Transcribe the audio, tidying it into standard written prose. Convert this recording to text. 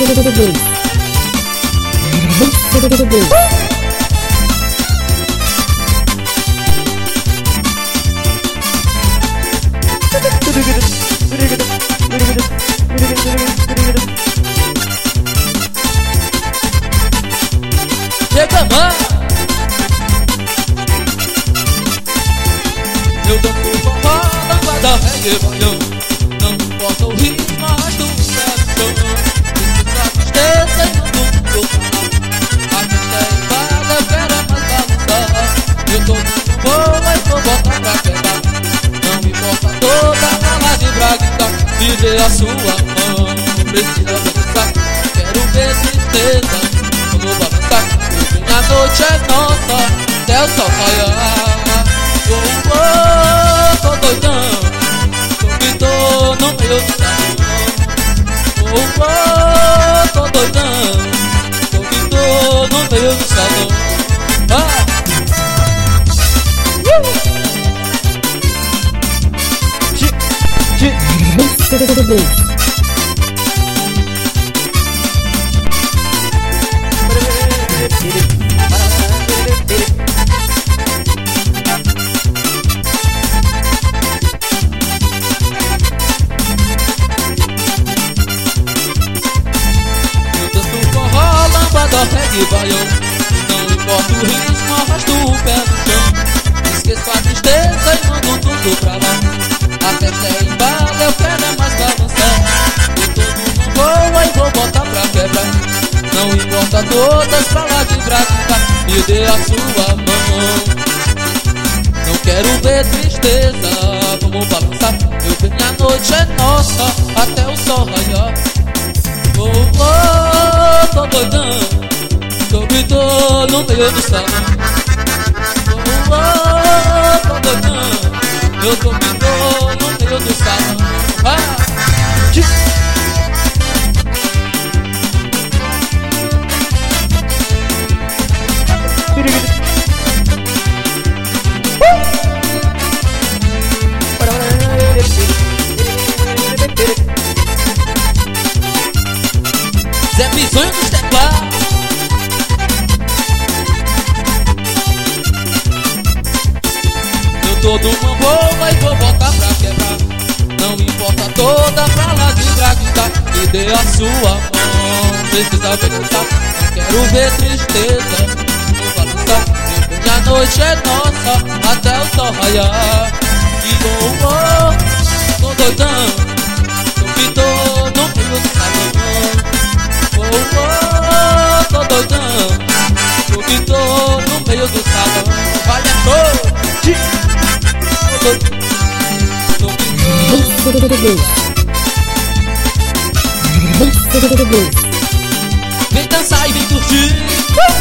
Chega mais. Eu danço forró, lambada, reggae, baião. Não importa o ritmo, mas do pé no chão. Esqueço a tristeza e mando pro canal. A festa é invada, eu quero é mais balançar. Eu tô dando boa e vou botar pra quebrar. Não importa toda a lá de braguita. Me dê a sua mão, precisa dançar. Quero ver tristeza, vamos balançar. A noite é nossa, até o sol raiar. Oh, oh, tô doidão, tô gritou no meio do salão. Oh, oh, tô doidão, tô gritou no meio do salão. Reggae, baião. Não importa o ritmo, arrasto o pé no chão. Esqueço a tristeza e mando tudo pra lá. A festa é embala, eu quero é mais balançar. Eu tô numa boa e vou botar pra quebrar. Não importa todas pra lá de braguita. Me dê a sua mão. Não quero ver tristeza, vamos balançar. Eu venho, a noite é nossa, até o sol raiar. Oh, oh, tô doidão, tô gritou no meio do salão. Oh, oh, tô doidão, eu tô gritou no meio do salão. Zé Bisonho dos teclados. Eu tô numa boa e vou botar pra quebrar. Não importa toda pra lá de braguita. Me dê a sua mão, precisa pensar. Não quero ver tristeza, vou balançar. A noite é nossa, até o sol raiar. E oh, oh, tô doidão, tô gritou no meio do salão. Oh, oh, tô doidão, tô gritou no meio do salão. Vai, vem dançar e vem curtir.